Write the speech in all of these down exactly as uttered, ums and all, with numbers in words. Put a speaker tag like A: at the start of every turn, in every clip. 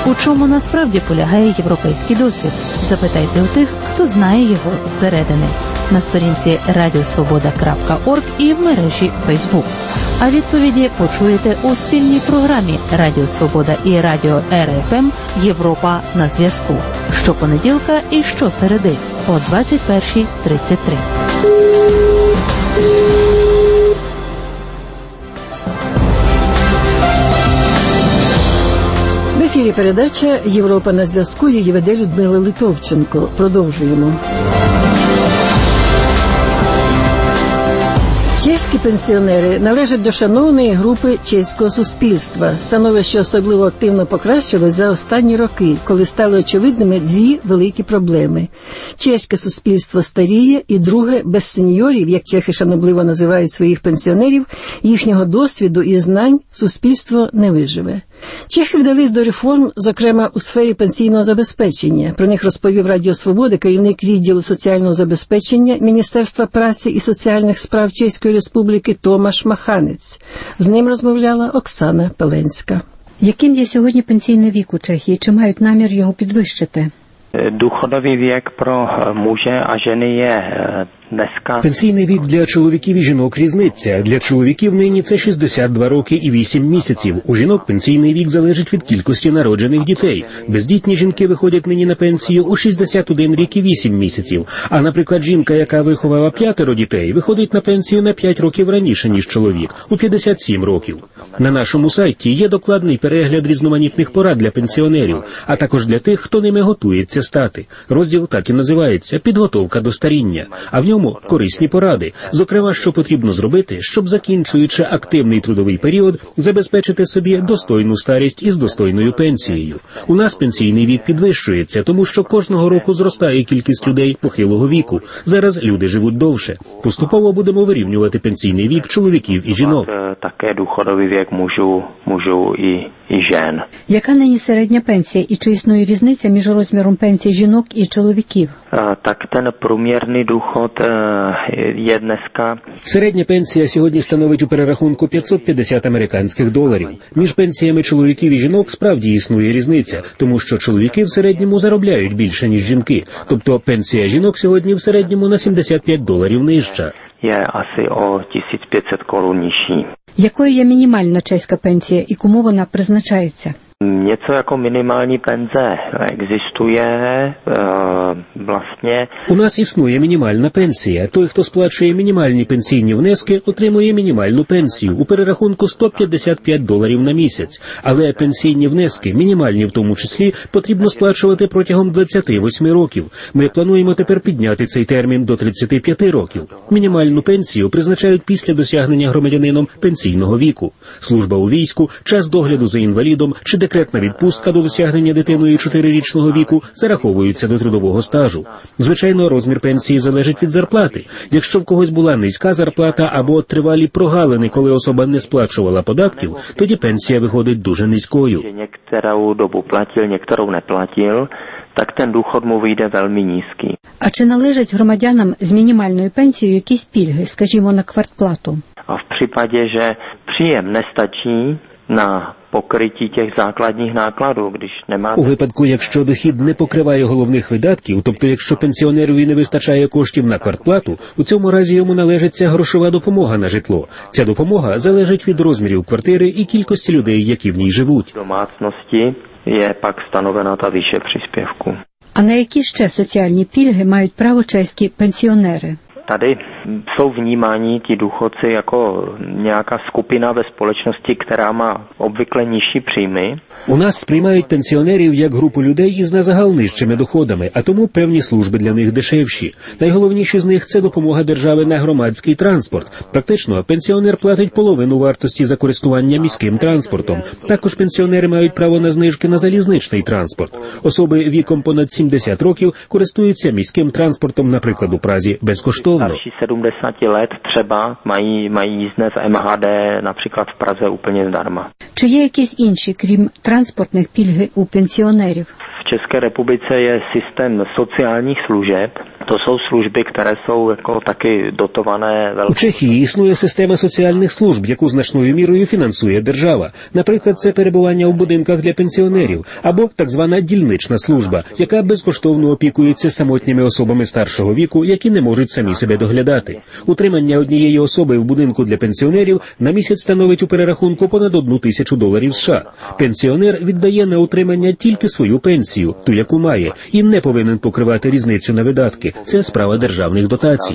A: У чому насправді полягає європейський досвід? Запитайте у тих, хто знає його зсередини. На сторінці радіо свобода крапка орг і в мережі Фейсбук. А відповіді почуєте у спільній програмі Радіо Свобода і Радіо Ер Еф Ем «Європа на зв'язку». Щопонеділка і щосереди о двадцять перша тридцять три.
B: В ефірі передача «Європа на зв'язку», її веде Людмила Литовченко. Продовжуємо. Чеські пенсіонери належать до шановної групи чеського суспільства. Становище особливо активно покращилось за останні роки, коли стали очевидними дві великі проблеми. Чеське суспільство старіє, і друге, без сеньорів, як чехи шанобливо називають своїх пенсіонерів, їхнього досвіду і знань суспільство не виживе. Чехи вдались до реформ, зокрема у сфері пенсійного забезпечення. Про них розповів Радіо Свобода керівник відділу соціального забезпечення Міністерства праці і соціальних справ Чеської Республіки Томаш Маханець. З ним розмовляла Оксана Пеленська.
C: Яким є сьогодні пенсійний вік у Чехії? Чи мають намір його підвищити?
D: Důchodový věk pro muže a ženy je dneska...
E: Пенсійний вік для чоловіків і жінок різниця. Для чоловіків нині це шістдесят два роки і вісім місяців. У жінок пенсійний вік залежить від кількості народжених дітей. Бездітні жінки виходять нині на пенсію у шістдесят один рік і вісім місяців. А, наприклад, жінка, яка виховала п'ятеро дітей, виходить на пенсію на п'ять років раніше, ніж чоловік, у п'ятдесят сім років. На нашому сайті є докладний перегляд різноманітних порад для пенсіонерів, а також для тих, хто ними готується стати. Розділ так і називається «Підготовка до старіння», а в ньому корисні поради, зокрема, що потрібно зробити, щоб, закінчуючи активний трудовий період, забезпечити собі достойну старість із достойною пенсією. У нас пенсійний вік підвищується, тому що кожного року зростає кількість людей похилого віку. Зараз люди живуть довше. Поступово будемо вирівнювати пенсійний вік чоловіків і жінок.
D: Таке důchodový věk mužů, mužů і, і жен.
C: Яка нині середня пенсія і чи існує різниця між розміром пенсії жінок і чоловіків?
D: А, так ten průměrný důchod je dneska...
E: Середня пенсія сьогодні становить у перерахунку п'ятсот п'ятдесят американських доларів. Між пенсіями чоловіків і жінок справді існує різниця, тому що чоловіки в середньому заробляють більше, ніж жінки. Тобто пенсія жінок сьогодні в середньому на сімдесят п'ять доларів нижча.
D: Є asi о тисяча п'ятсот корун нижчі.
C: Якою є мінімальна чеська пенсія і кому вона призначається?
D: Něco jako minimální penze existuje vlastně.
E: У нас існує мінімальна пенсія. Той, хто сплачує мінімальні пенсійні внески, отримує мінімальну пенсію у перерахунку сто п'ятдесят п'ять доларів на місяць. Але пенсійні внески, мінімальні в тому числі, потрібно сплачувати протягом двадцяти восьми років. Ми плануємо тепер підняти цей термін до тридцяти п'яти років. Мінімальну пенсію призначають після досягнення громадянином пенсійного віку. Служба у війську, час догляду за інвалідом чи декретна відпустка до досягнення дитиною чотирирічного віку зараховуються до трудового стажу. Звичайно, розмір пенсії залежить від зарплати. Якщо в когось була низька зарплата або тривалі прогалини, коли особа не сплачувала податків, тоді пенсія виходить дуже низькою.
D: Některou dobu platil, některou neplatil, так ten důchod mu vyjde velmi nízký.
C: А чи належать громадянам з мінімальною пенсією якісь пільги, скажімо, на квартплату?
D: А в případě, že příjem nestačí на покритті тих základních nákladů, když немає...
E: У випадку, якщо дохід не покриває головних видатків, тобто якщо пенсіонерові не вистачає коштів на квартплату, у цьому разі йому належиться грошова допомога на житло. Ця допомога залежить від розмірів квартири і кількості людей, які в ній живуть.
D: В домацності є пак встановлена та výše příspěvku.
C: А на які ще соціальні пільги мають право чеські пенсіонери?
D: Tady jsou vnímáni ti důchodci jako nějaká skupina ve společnosti, která má obvykle nižší příjmy.
E: У нас сприймають пенсіонерів як групу людей із на загал нижчими доходами, а тому певні служби для них дешевші. Найголовніші з них – це допомога держави на громадський транспорт. Практично пенсіонер платить половину вартості за користування міським транспортом. Також пенсіонери мають право на знижки на залізничний транспорт. Особи віком понад сімдесят років користуються міським транспортом, наприклад, у Празі, безкоштовно.
D: Starší sedmdesát let třeba mají, mají jízdné v em há dé například v Praze úplně zdarma.
C: Чи є якісь інші, крім транспортних, пільги у пенсіонерів?
D: V České republice je systém sociálních služeb, To jsou služby, které jsou jako taky dotované velmi.
E: У Чехії існує система соціальних служб, яку значною мірою фінансує держава. Наприклад, це перебування у будинках для пенсіонерів, або так звана дільнична служба, яка безкоштовно опікується самотніми особами старшого віку, які не можуть самі себе доглядати. Утримання однієї особи в будинку для пенсіонерів на місяць становить у перерахунку понад одну тисячу доларів США. Пенсіонер віддає на утримання тільки свою пенсію, ту, яку має, і не повинен покривати різницю на видатки. Це справа державних дотацій.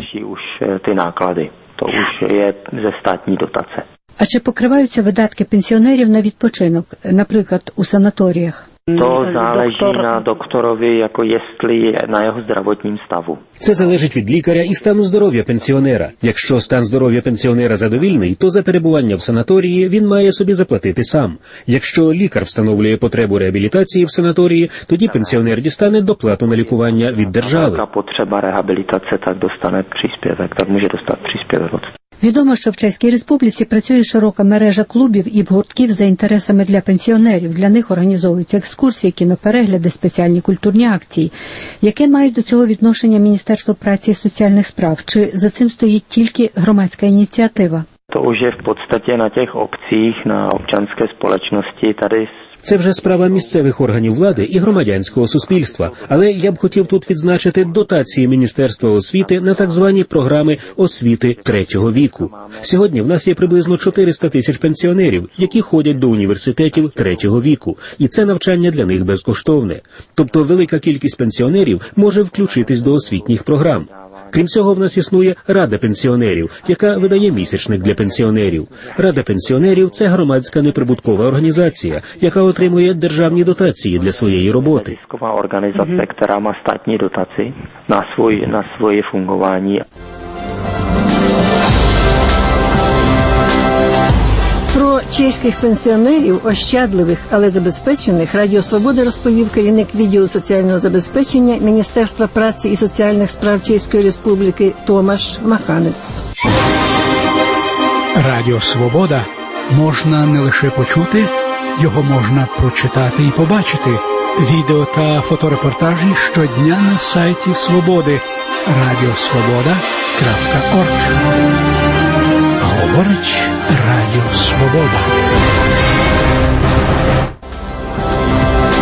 D: Ty náklady, to už je ze státní dotace.
C: А чи покриваються видатки пенсіонерів на відпочинок, наприклад, у санаторіях?
D: To záleží na doktorovi, jako jestli na jeho zdravotním stavu.
E: Це залежить від лікаря і стану здоров'я пенсіонера. Якщо стан здоров'я пенсіонера задовільний, то за перебування в санаторії він має собі заплатити сам. Якщо лікар встановлює потребу реабілітації в санаторії, тоді пенсіонер дістане доплату на лікування від держави.
D: Яка потреба реабілітації, так достане příspěvek, так може достати příspěvek.
C: Відомо, що в Чеській Республіці працює широка мережа клубів і гуртків за інтересами для пенсіонерів. Для них організовуються екскурсії, кіноперегляди, спеціальні культурні акції. Яке мають до цього відношення Міністерство праці і соціальних справ? Чи за цим стоїть тільки громадська ініціатива?
D: То вже в підставі на тих опціях, на обчанській спільності, tady.
E: Це вже справа місцевих органів влади і громадянського суспільства. Але я б хотів тут відзначити дотації Міністерства освіти на так звані програми освіти третього віку. Сьогодні в нас є приблизно чотириста тисяч пенсіонерів, які ходять до університетів третього віку. І це навчання для них безкоштовне. Тобто велика кількість пенсіонерів може включитись до освітніх програм. Крім цього, в нас існує Рада пенсіонерів, яка видає місячник для пенсіонерів. Рада пенсіонерів – це громадська неприбуткова організація, яка отримує державні дотації для своєї роботи.
D: Організація, яка має статні дотації на своє, на своє функціонування.
B: Про чеських пенсіонерів, ощадливих, але забезпечених, Радіо Свобода розповів керівник відділу соціального забезпечення Міністерства праці і соціальних справ Чеської Республіки Томаш Маханець.
F: Радіо Свобода можна не лише почути, його можна прочитати і побачити. Відео та фоторепортажі щодня на сайті Свободи радіосвобода крапка орг. Говорить Радіо Свобода.